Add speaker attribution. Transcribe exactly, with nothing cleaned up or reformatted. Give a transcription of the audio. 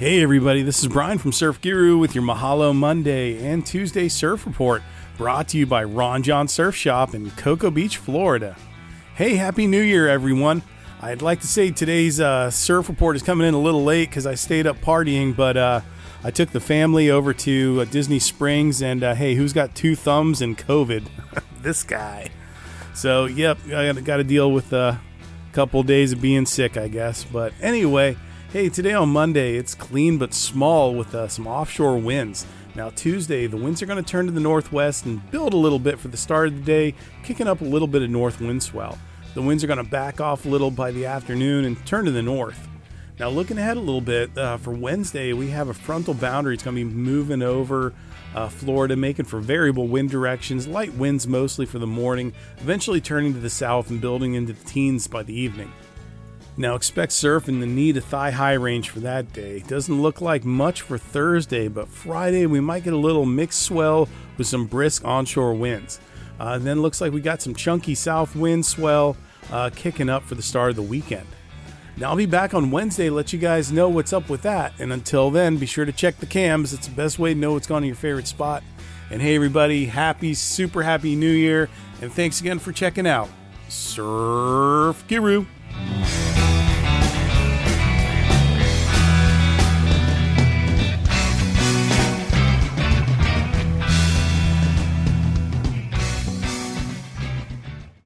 Speaker 1: Hey everybody, this is Brian from Surf Guru with your Mahalo Monday and Tuesday Surf Report, brought to you by Ron John Surf Shop in Cocoa Beach, Florida. Hey, Happy New Year everyone. I'd like to say today's uh, surf report is coming in a little late because I stayed up partying, but uh, I took the family over to uh, Disney Springs, and uh, hey, who's got two thumbs and COVID? This guy. So, yep, I got to deal with uh, a couple days of being sick, I guess. But anyway, hey, today on Monday, it's clean but small with uh, some offshore winds. Now, Tuesday, the winds are going to turn to the northwest and build a little bit for the start of the day, kicking up a little bit of north wind swell. The winds are going to back off a little by the afternoon and turn to the north. Now, looking ahead a little bit, uh, for Wednesday, we have a frontal boundary. It's going to be moving over uh, Florida, making for variable wind directions, light winds mostly for the morning, eventually turning to the south and building into the teens by the evening. Now, expect surf in the knee to thigh high range for that day. Doesn't look like much for Thursday, but Friday we might get a little mixed swell with some brisk onshore winds. Uh, then looks like we got some chunky south wind swell uh, kicking up for the start of the weekend. Now, I'll be back on Wednesday to let you guys know what's up with that. And until then, be sure to check the cams. It's the best way to know what's going on in your favorite spot. And hey, everybody, happy, super happy New Year. And thanks again for checking out Surf Guru.